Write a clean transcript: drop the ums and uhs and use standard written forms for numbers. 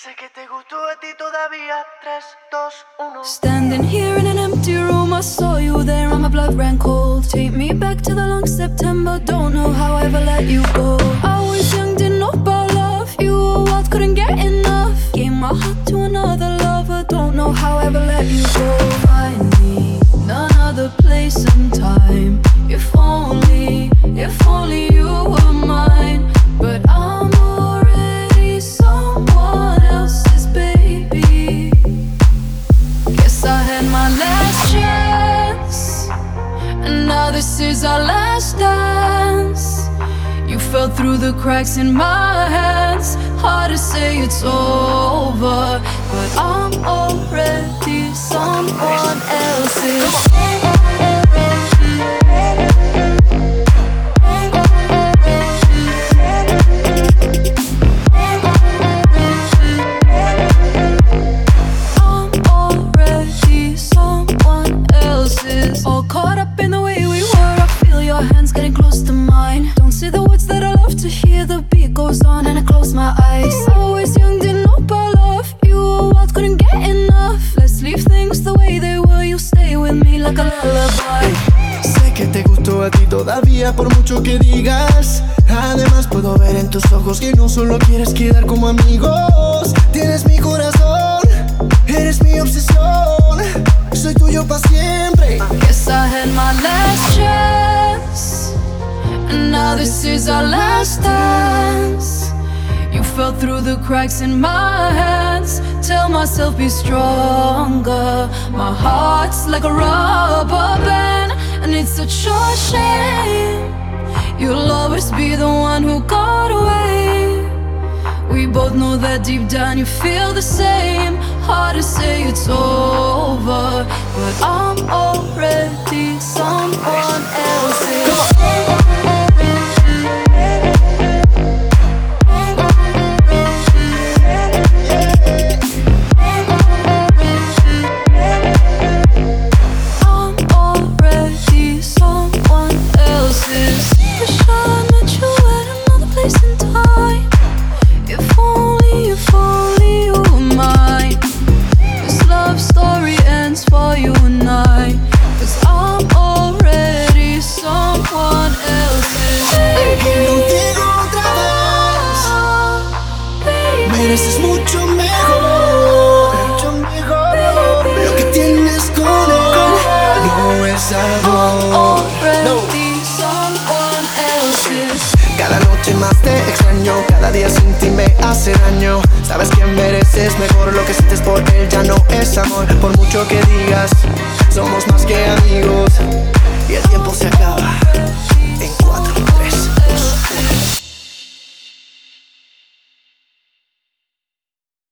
Sé que te gustó a ti todavía. 3, 2, 1. Standing here in an empty room, I saw you there and my blood ran cold. Take me back to the long September, don't know how I ever let you go. I was young, didn't know about love. You were wild, couldn't get enough. Gave my heart to another lover, don't know how I ever let you go. Find me none other place and time. If only you were mine. But I'm already someone else's baby. Guess I had my last chance, and now this is our last dance. You fell through the cracks in my hands. Hard to say it's over, but I'm already someone else's. All caught up in the way we were. I feel your hands getting close to mine. Don't say the words that I love to hear. The beat goes on and I close my eyes. Always young, didn't know about love. You were wild, couldn't get enough. Let's leave things the way they were. You stay with me like a lullaby. Sé que te gustó a ti todavía por mucho que digas. Además puedo ver en tus ojos que no solo quieres quedar como amigos. Tienes mi corazón, eres mi obsesión. Soy tuyo para siempre. Guess I had my last chance, and now this is our last dance. You fell through the cracks in my hands. Tell myself be stronger. My heart's like a rubber band, and it's such a shame. You'll always be the one who got away. We both know that deep down you feel the same. Hard to say it's over, but I'm already someone else's. I'm already someone else's. Wish I met you at another place and time. If only you were mine. This love story ends for you and I. 'Cause I'm already someone else's. Baby, contigo otra vez. Mereces mucho mejor. Mucho mejor. Lo que tienes con él no es amor. Already someone else's. Cada noche más te extraño, cada día sin ti me hace daño. Sabes que mereces mejor, lo que sientes por él ya no es amor. Por mucho que digas, somos más que amigos.